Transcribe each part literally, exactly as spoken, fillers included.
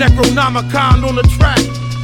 Necronomicon on the track.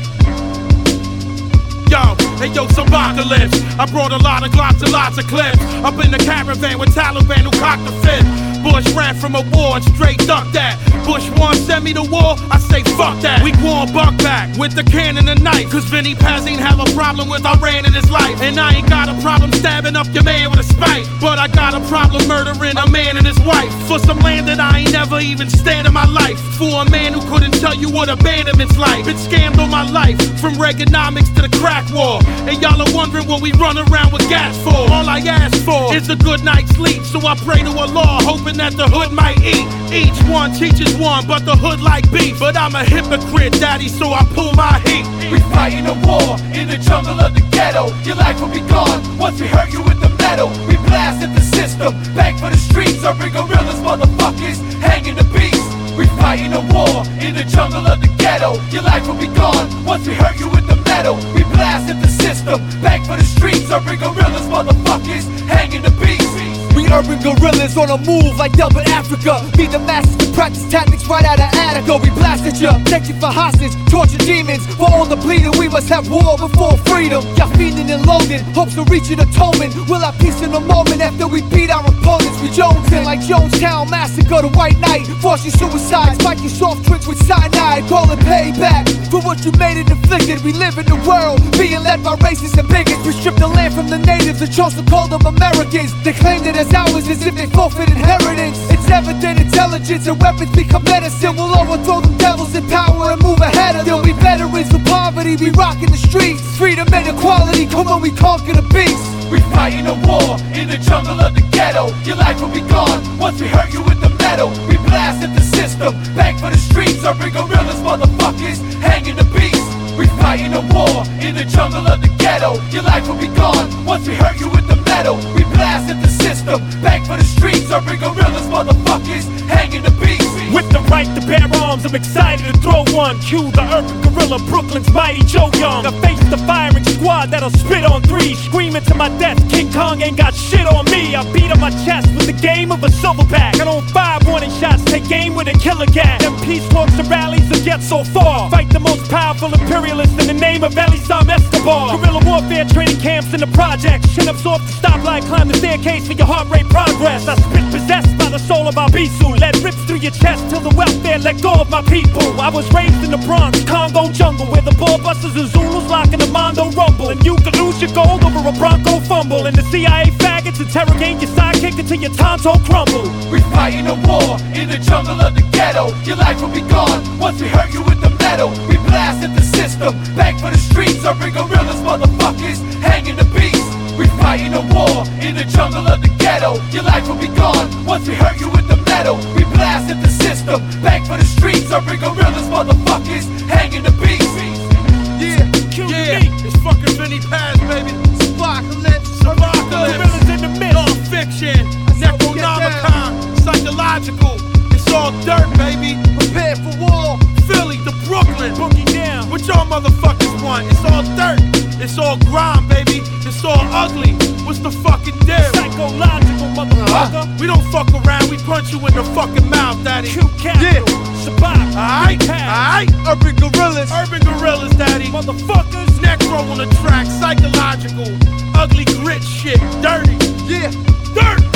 Yo, hey yo, some apocalypse. I brought a lot of glocks and lots of clips. Up in the caravan with Taliban who cocked the fifth. Bush ran from a war and straight ducked that. Bush one send me to war, I say fuck that. We going buck back with the cannon and knife. Cause Vinny Paz ain't have a problem with Iran in his life. And I ain't got a problem stabbing up your man with a spike. But I got a problem murdering a man and his wife. For some land that I ain't never even stand in my life. For a man who couldn't tell you what abandonment's like. Been scammed on my life, from Reaganomics to the crack war. And y'all are wondering what we run around with gas for. All I ask for is a good night's sleep. So I pray to Allah, hoping that the hood might eat. Each one teaches one, but the hood like beef. But I'm a hypocrite, daddy, so I pull my heat. We fighting a war in the jungle of the ghetto. Your life will be gone once we hurt you with the metal. We blasted the system, back for the streets. Urban gorillas, motherfuckers, hanging the beast. We fighting a war in the jungle of the ghetto. Your life will be gone once we hurt you with the metal. We blasted the system, back for the streets. Urban gorillas, motherfuckers, hanging the beast. We urban gorillas on a move like Delta Africa. Be the masters to practice tactics right out of Attica. We blasted ya, take you for hostage, torture demons. For all the bleeding, we must have war before freedom. Y'all feeding and loading, hopes of reaching atonement. We'll have peace in a moment after we beat our opponents. We Jonesin' like Jonestown Massacre, the White Knight. Force your suicide, spike your soft tricks with cyanide. Call it payback for what you made it inflicted. We live in the world, being led by racists and bigots. We stripped the land from the natives and chose to call them Americans. They claim that as ours as if they forfeit inheritance. It's evident intelligence and weapons become medicine. We'll overthrow them devils in power and move ahead of them. We veterans of poverty, we rockin' the streets. Freedom and equality, come on, we conquer the beast. We fighting a war in the jungle of the ghetto. Your life will be gone once we hurt you with the metal. We blasted the system, back for the streets. Urban gorillas, motherfuckers, hanging the beast. We fighting a war in the jungle of the ghetto. Your life will be gone once we hurt you with the metal. We blasted the system, back for the streets. Urban gorillas, motherfuckers, hanging the beast. With the right to bear arms, I'm excited to throw one. Cue the urban gorilla, Brooklyn's mighty Joe Young. I face the firing squad that'll spit on three. Screaming to my death, King Kong ain't got shit on me. I beat on my chest with the game of a silverback. I don't fire warning shots, take aim with a killer gas. Them peace walks and rallies will get so far. Fight the most powerful imperialist in the name of Elisam Escobar. Guerrilla warfare training camps in the projects. Chin-ups off the stoplight, climb the staircase for your heart rate progress. I spit possessed by the soul of Albisu. Let rips through your chest till the welfare let go of my people. I was raised in the Bronx, Congo jungle, where the ball busters and Zulus lock in the Mondo rumble. And you could lose your gold over a Bronco fumble. And the C I A faggots interrogate your sidekick until your tonto crumble. We fighting a war in the jungle of the ghetto. Your life will be gone once we hurt you with the metal. We blasted the system, back for the streets. Urban gorillas, motherfuckers, hanging the beast. We fighting a war in the jungle of the ghetto. Your life will be gone once we hurt you with the metal. We blasted the system, back for the streets. Urban gorillas, motherfuckers, hanging the beast. Yeah, yeah, it's fucking Vinny Paz, baby. Apocalypse, apocalypse. Gorillas in the midst. Non-fiction, Necronomicon, psychological. It's all dirt, baby. Prepare for war. Philly to Brooklyn, Boogie down. what y'all motherfuckers want? It's all dirt, it's all grime, baby. It's all ugly. What's the fucking deal? Psychological motherfucker. Uh, we don't fuck around, we punch you in the fucking mouth, daddy. Q capital. Shabak. Alright, alright. Urban gorillas. Urban gorillas, daddy. Motherfuckers. Necro on the track, psychological. Ugly grit shit, dirty. Yeah. Dirt.